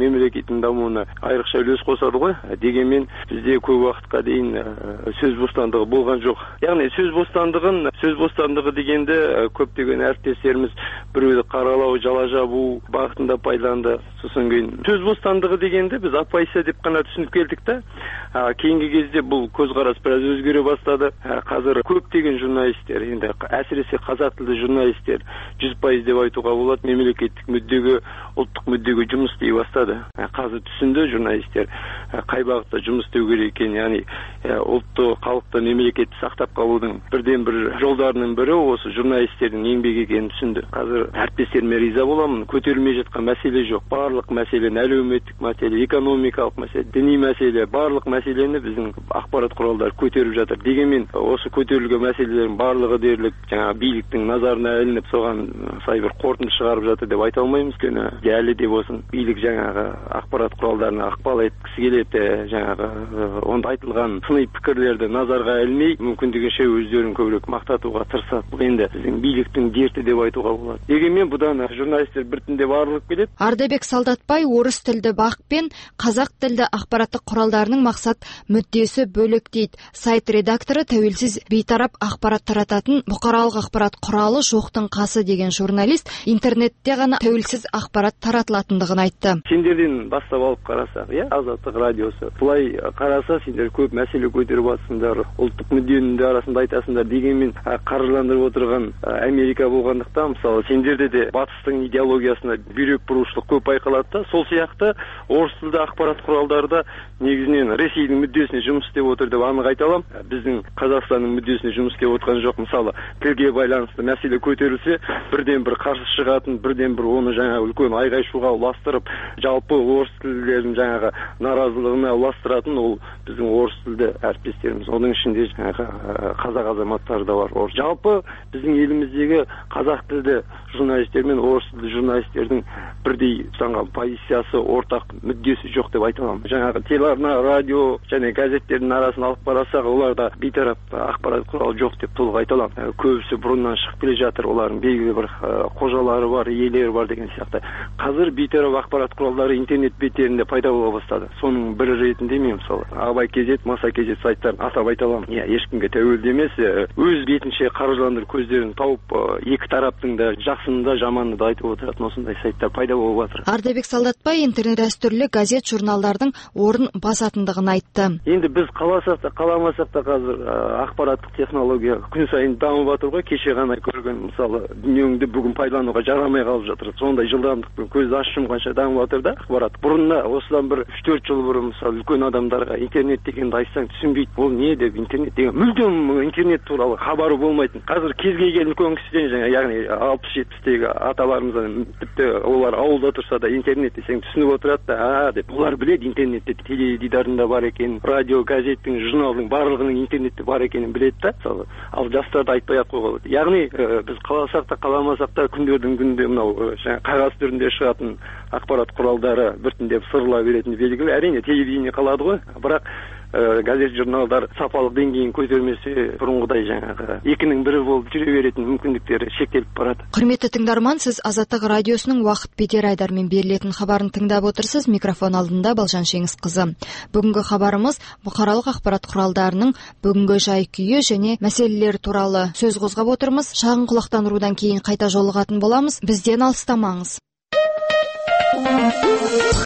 мемлекеттің дамуына айрықша үлес қосады ғой. Дегенмен бізде көп уақытқа дейін сөз бостандығы болған жоқ. Яғни сөз бостандығы дегенде көптеген әріптестеріміз біреуді қаралау, жала жабу бағытында пайдаланды. Сосын кейін сөз бостандығы дегенде біз апайса деп қана түсініп келдік та. Кейінгі кезде бұл көзқарас біраз өзгере бастады. Қазір көптеген журналистер, енді әсіресе қазақ тілді журналистер 100% деп айтуға болады, мемлекеттік мүддеге, ұлттық мүддеге жұмыс істей бастады. Қазір түсінді журналистер қай бағытта жұмыс істеу керек екенін, яғни ұлтты, халықты, мемлекетті сақтап қалудың бірден бір жолдарының бірі осы журналистердің еңбегі екенін түсінді. Қазір әріптестеріме риза боламын. Көтерілмей жатқан мәселе жоқ. Барлық мәселені, әлеуметтік мәселе, экономикалық мәселе, діни мәселе, барлық мәселені біздің ақпарат құралдары көтеріп жатыр. Дегенмен осы көтерілген мәселелердің барлығы дерлік жаңа биліктің назарына ілініп, соған сай бір қорытынды шығарып жатыр деп айта алмаймыз. Өйткені әлі де болсын билік жаңағы ақпарат құралдарына ықпал еткісі келеді, жаңағы онда айтылған сыни пікірлерді назарға ілмей, мүмкіндігінше өздерін көбірек мақтатуға тырысады. Бұл енді біздің биліктің дерті деп айтуға болады. Дегенмен бұдан журналистер біртіндеп арылып келеді. Ардабек Солдатбай орыс тілді бақ пен қазақ тілді ақпараттық құралдарының мақсат мүддесі бөлек дейді. Сайт редакторы тәуелсіз бейтарап ақпарат тарататын бұқаралық ақпарат құралы жоқтың қасы деген журналист интернетте ғана тәуелсіз ақпарат таратылатындығын айтты. Сендерден бастап алып қарасақ, Азаттық радиосы. Бұлай қараса, сендер көп мәселе көтеріп жатсыңдар, ұлттық мүдденің де арасында айтасыңдар. Дегенмен қаржыландырып отырған Америка болғандықтан, мысалы, сендерде де батыстың идеологиясына бүйрек бұрушылық көп байқалады да, сол сияқты орыс тілді ақпарат құралдарда негізінен Ресейдің мүддесіне жұмыс істеп отыр деп анық айта аламын. Біздің Қазақстанның мүддесіне жұмыс істеп отырған жоқ. Мысалы, тілге байланысты мәселе көтерілсе, бірден бір қарсы шығатын, бірден бір оны жаңа үлкен айғай-шуға ұластырып, жалпы орыс тілділердің жаңағы наразылығына ұластыратын ол біздің орыс тілді әріптестеріміз. Оның ішінде жаңағы қазақ азаматтары да бар. Жалпы біздің еліміздегі қазақ тілді журналистер мен орыс тілді журналистердің бірдей ұстанған позициясы, ортақ мүддесі жоқ деп айта аламын. Жаңағы телеарна, радио және газеттердің арасын алып қарасақ, оларда бейтарап ақпарат құралы жоқ деп толық айта аламын. Көбісі бұрыннан шығып келе жатыр, олардың белгілі бір қожалары бар, иелері бар деген сияқты. Қазір бейтарап ақпарат құралдары интернет беттерінде пайда бола бастады. Соның бірі ретінде мен мысалы Абай кезет, Маса кезет сайттарын атап айта аламын. Ешкімге тәуелді емес, өз бетінше қаржыландыру көздерін тауып, екі тараптың да жақсыны да жаманды да айтып отыратын осындай сайттар пайда болып жатыр. Ардабек Солдатбай интернет дәстүрлі газет журналдардың орын басатындығын айтты. Енді біз қаласақ та қаламасақ та қазір ақпараттық технология күн сайын дамып жатыр ғой. Кеше ғана көрген мысалы дүниеңді бүгін пайдалануға жарамай қалып жатыр. Сондай жылдамдықпен көз ашып жұмғанша дамып жатыр да ақпарат. Бұрында осыдан бір 3-4 жыл бұрын мысалы үлкен адамдарға интернет дегенді айтсаң түсінбейді. Ол не деп интернет деген мүлдем интернет туралы хабары болмайтын. Қазір кез келген үлкен кісіден жаңа яғни 60-70-тегі аталарымыздан тіпті олар ауылда тұрса да интернет десең түсініп отырады да, деп олар біледі интернетте теледидарында бар екен, радио, газеттің, журналдың барлығының интернетте бар екенін біледі да. Мысалы, ал жастарды айтпай-ақ қойға болады. Яғни біз қаласақ та қаламасақ та күндердің күнінде мынау қағаз түрінде шығатын ақпарат құралдары біртіндеп сырыла беретіні белгілі. Әрине телевидение қалады ғой, бірақ газет журналдар сапалық деңгейін көтермесе бұрынғыдай жаңағы екінің бірі болып жүре беретін мүмкіндіктері шектеліп барады. Құрметті тыңдарман, сіз Азаттық радиосының уақыт бетер айдармен берілетін хабарын тыңдап отырсыз. Микрофон алдында Балжан Шеңісқызы. Бүгінгі хабарымыз бұқаралық ақпарат құралдарының бүгінгі жай-күйі және мәселелері туралы сөз қозғап отырмыз. Шағын құлақтандырудан кейін қайта жолығатын боламыз. Бізден алыстамаңыз.